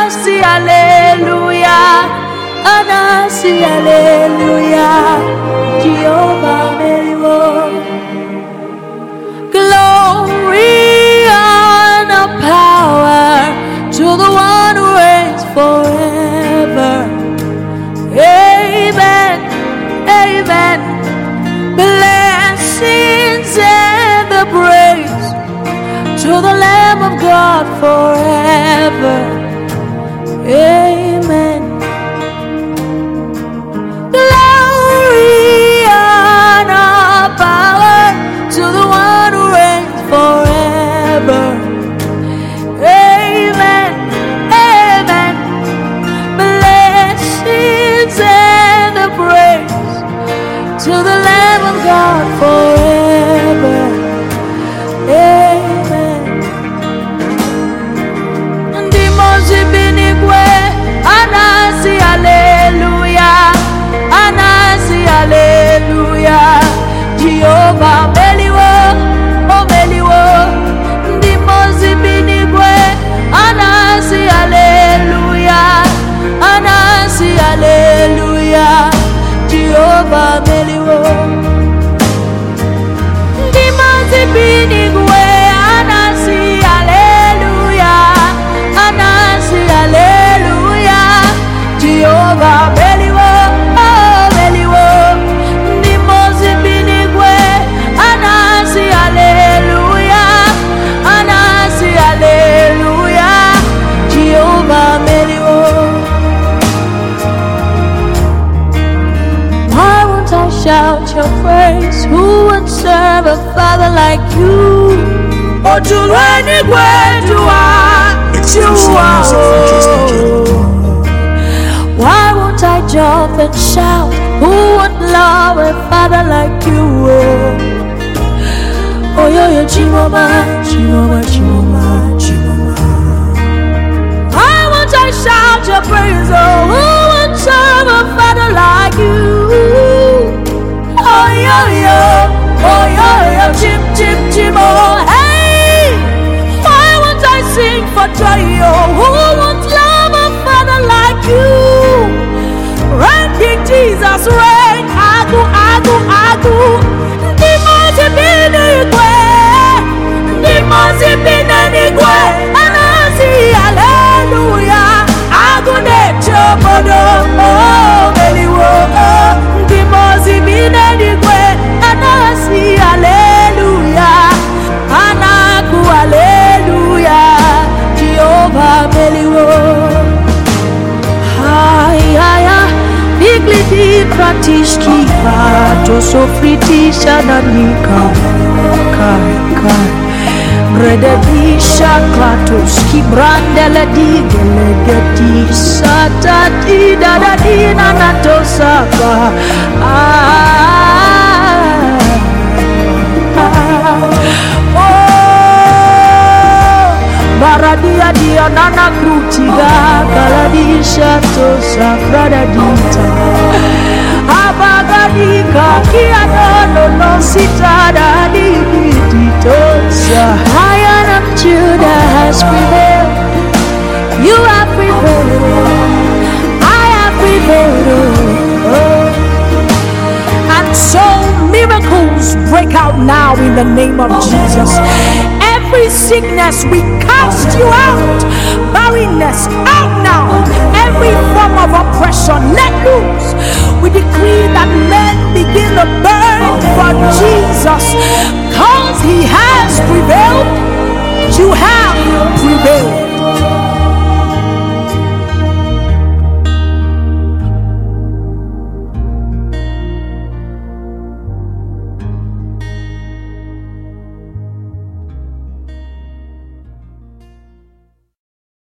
Anasi, hallelujah. Anasi, hallelujah. Jehovah Meliwo. Glory and power to the one who reigns forever. Amen. Amen. Blessings and the praise to the Lamb of God forever. Amen. Glory and power to the one who reigns forever. Amen. Amen. Blessings and the praise to the Lamb of God forever. Amen. Ndimozi binigwe, anasi hallelujah, anasi hallelujah. Jehovah Meliwo, oh Meliwo. Ndimozi binigwe, anasi hallelujah, anasi hallelujah. Jehovah Meliwo. Ndimozi binigwe, anasi hallelujah, anasi hallelujah. Jehovah Meliwo, oh Meliwo. Ndimozi binigwe, anasi hallelujah, anasi hallelujah. Jehovah Meliwo. Why won't I shout your praise? Who would serve a father like you? Oh, to anywhere to why won't I jump and shout? Who would love a father like you? Oh, yo, Chimoma, Chimoma, Chimoma, Chimoma. Why won't I shout your praise? Oh, who would serve a father like you? Oh, yo, chim, chim, chim, oh, hey. Why won't I sing for joy? Oh, who would love a father like you? Reign, King Jesus, reign. Agu, agu, agu. Ndimozi binigwe, Ndimozi binigwe. Anasi, hallelujah. Agu necho bodo, oh, Meliwo. Ndimozi binigwe, anasi, hallelujah. Anaku, hallelujah. Jehovah Meliwo. Haya, biglidi pratishki pato sofritisha na nika. Kai. Rededisha klatoski brandele digelegeti satati dadadina natosaba. Baradia dia nana krutiga kaladisha to sakrada dita abagadika kiano no sitada di tosa. Lion of Judah has prevailed. You have prevailed. I have prevailed. Oh. And so miracles break out now in the name of Jesus. Every sickness, we cast you out. Barrenness, out now. Every form of oppression, let loose. We decree that men begin to burn for Jesus. Because he has prevailed, you have